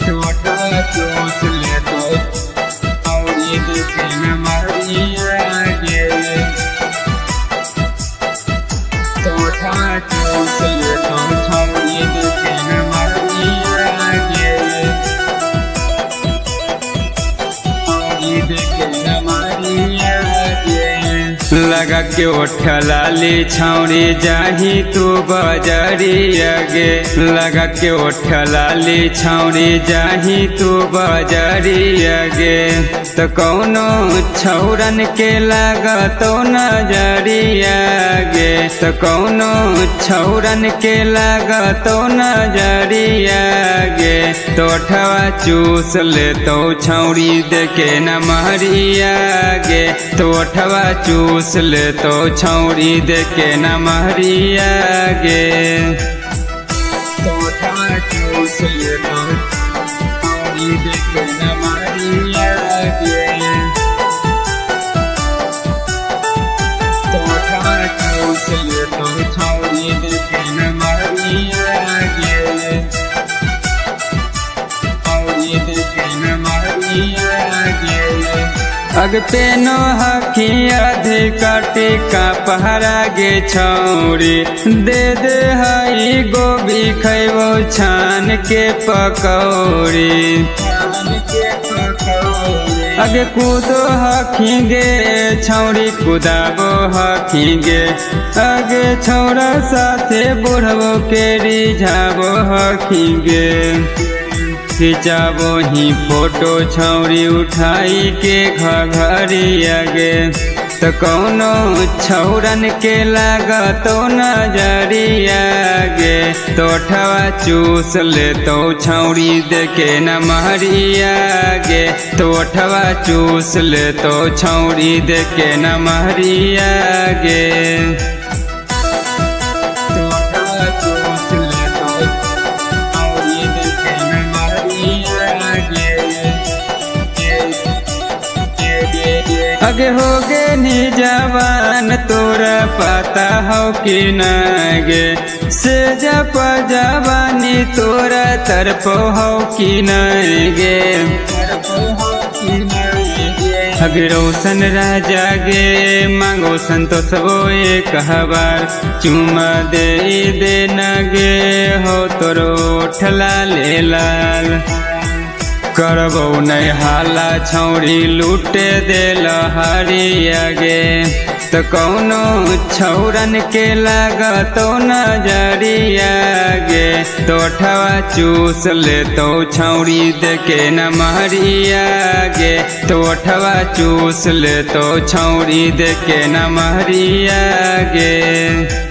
टोटवा चूस ले तो छौरी देखे नमरिया गे टोटवा चूस ले तो छौरी देखे नमरिया गे छौरी देखे नमरिया गे लगा के ओठ लाली छौरी जाही तू बजरिया गे लगा के ओठ लाली छौरी जाही तू बजरिया गे तो कौनो छौरन के लागतो नजरिया गे तो कौनो छौरन के लागतो नजरिया गे टोठवा चूस ले तो छौरी देखे नमरिया गे टोठवा चूस ले तो छौरी देखे नमरिया गे टोठवा चूस ले तो छौरी देखे नमरिया गे टोठवा चूस ले तो छौरी देखे नमरिया गे छौरी देखे नमरिया गे अग पेनो हखी अधिका टीका पहरा गे छौरी दे दे हई गोभी खैबो छान के पकौड़ी अगे कूदो हखी गे छौरी कुदाबो हखी गे अगे छौरा साथे बुढ़बो के रिझाबो हखी गे खिंचाबो ही फोटो छौरी उठाई के घघरिया गे तो कौनो छौरन के लागतो नजरिया गे टोठवा चूस ले तो छौरी देखे नमरिया गे टोठवा चूस ले तो छौरी देखे नमरिया गे टोठवा चूस ले तो छौरी देखे नमरिया अगे हो गे नी जवान तोरा पता हो कि न गे से जप जवानी तोरा तरफ हो कि न गे अगे रोशन राजा गे मांगो संतोष वो एक हबार चुमा दे दे न गे हो तोरो ठला ले लाल करबो नहीं हाला छौरी लूटे दे लहरिया गे तो कौनो छौरन के लागतो नजरिया गे टोठवा चूस ले तो छौरी देखे नमरिया गे टोठवा चूस ले तो छौरी देखे नमरिया गे।